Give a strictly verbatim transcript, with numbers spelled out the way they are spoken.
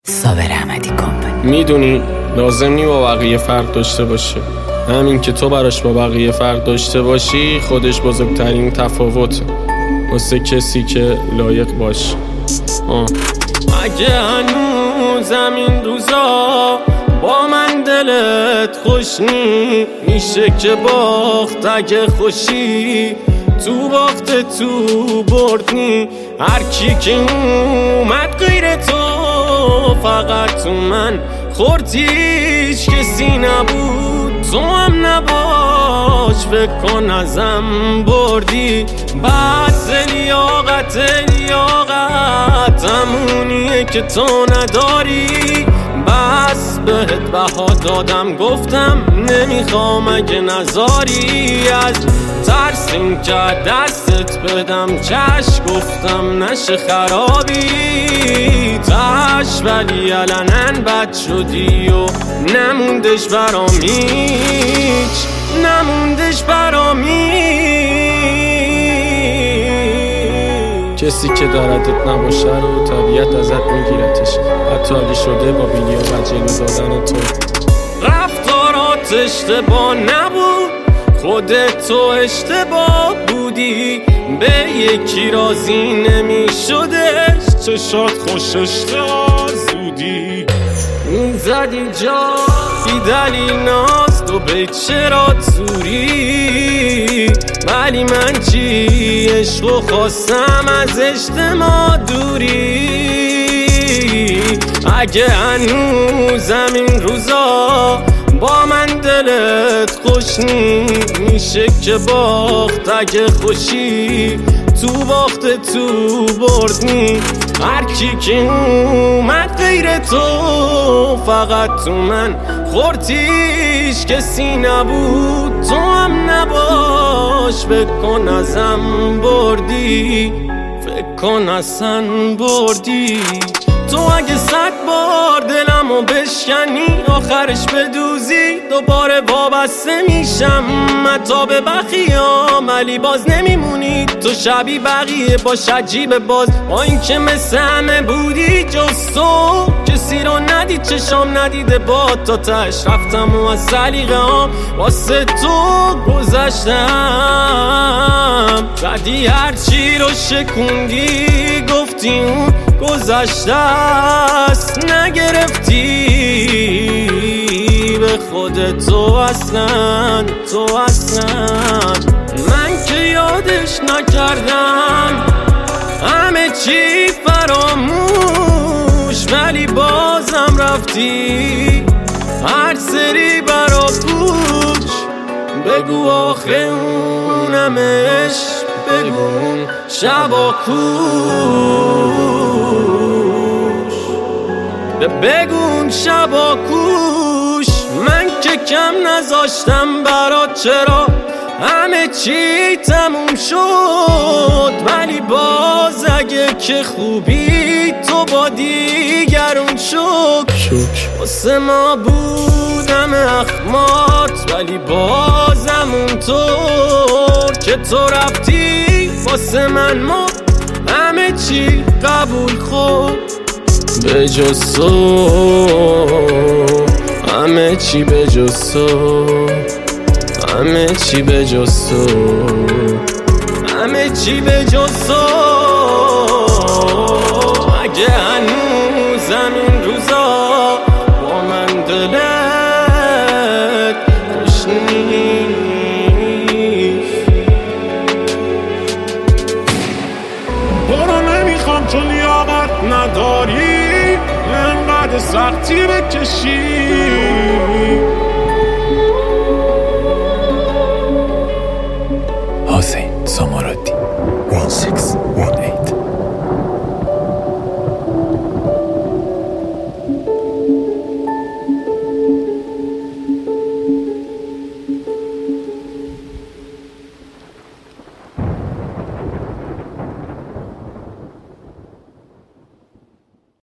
صابر احمدی کمپانی. میدونی لازم نی با بقیه فرق داشته باشه، همین که تو براش با بقیه فرق داشته باشی خودش بزرگترین تفاوته واسه کسی که لایق باشه. آه. اگه هنوزم این روزا با من دلت خوش نی، میشه که باخت اگه خوشی تو باخت تو بردنی. هر کی که اومد غیر تو فقط تو من خورد، هیچ کسی نبود تو هم نباش، فکر کن ازم بردی. بس لیاقت لیاقت همونیه که تو نداری، بس بهت بها دادم گفتم نمیخوام اگه نذاری. از ترس این که دستت بدم چش گفتم نشه خرابی تش، ولی علنن بد شدی و نموندش برام هیچ، نموندش برام هیچ. کسی که داردت نباشه رو طبیعت ازت میگیرتش، حتی اگه شده با بیلی و بجلی دادن تو. رفتارات اشتباه نبود، خودت تو اشتباه بودی، به یکی راضی نمی شدش چشات خوشش زودی. زدی جا بی دلیل ناز تو به چرا توری، ولی من چی عشق و خواستم از اجتماع دوری. اگه هنوزم این روزا با من دلت خوش نی، میشه که باخت اگه خوشی تو باخت تو بردنی. هر کی که اومد غیر تو فقط تو من خورد، هیچ کسی نبود تو هم نباش، فکر کن ازم بردی، فکر کن اصلا بردی. تو اگه صد بار دلمو بشکنی آخرش بدوزی، دوباره وابسته میشم متا به بخیام، ولی باز نمیمونی تو شبیه بقیه باش عجیب باز. با این که مثل همه بودی جز تو کسی رو ندید چشام ندیده با تا تش، رفتم و از سلیقه هم واسه تو گذشتم. زدی هرچی رو شکوندی گفتی اون گذشته است، نگرفتی به خودت تو اصلا، تو اصلا. من که یادش نکردم همه چی فراموش، ولی بازم رفتی هر سری برا پوچ. بگو آخه اونمش، بگو شبا کوش، بگون شبا کوش. من که کم نذاشتم برات چرا همه چی تموم شد، ولی باز اگه که خوبی تو با دیگرون شک واسه ما بودم اخمات، ولی بازم اونطور که تو رفتی واسه من ما همه چی قبول خود. به جز تو همه چی، به جز تو همه چی، به جز تو همه چی، به جز تو. اگه هنوزم این روزا با من دلت خوش نیست، برو نمیخوام تو لیاقت نداری انقدر سختی بکشی.